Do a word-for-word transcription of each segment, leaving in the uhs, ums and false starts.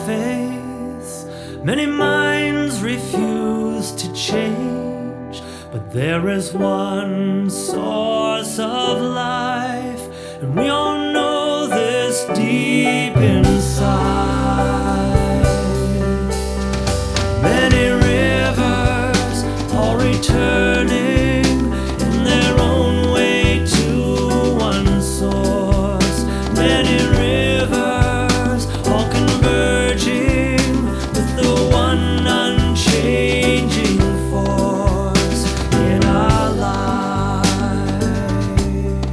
faith. Many minds refuse to change, but there is one source of life, and we all know this deep inside. Many rivers all returning in their own way to one source. Many rivers all converging with the one unchanging force in our lives.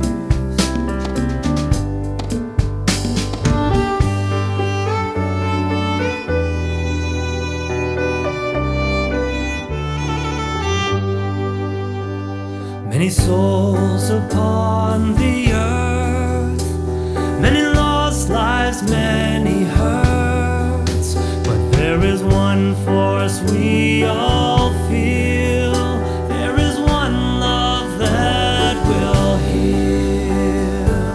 Many souls upon the earth, many lost lives, many hurts, but there is one force we all feel. There is one love that will heal.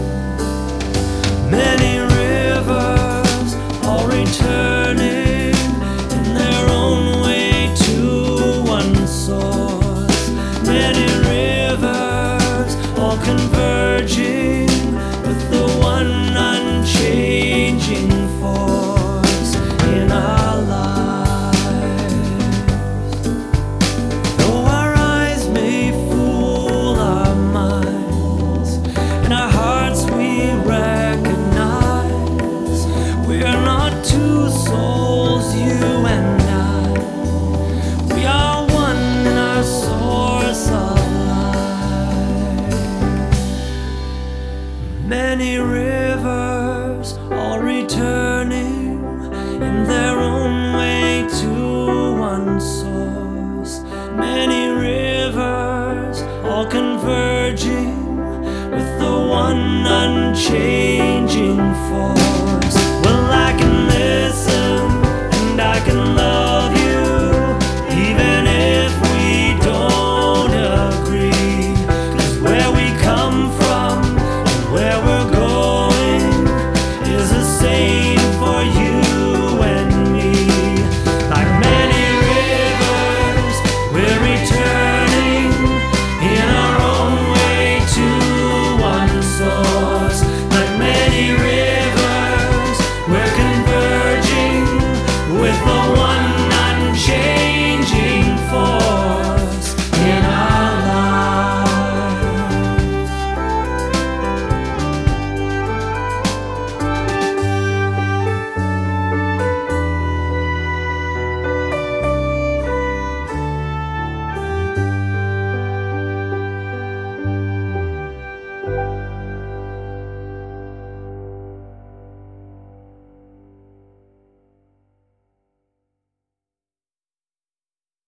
Many rivers all returning in their own way to one source. Many rivers all converging with the one unchanging force in our lives. Though our eyes may fool our minds, in our hearts we recognize we are not two souls, you and I. We are one in our source of life. Many rivers all returning in their own way to one source. Many rivers all converging with the one unchanging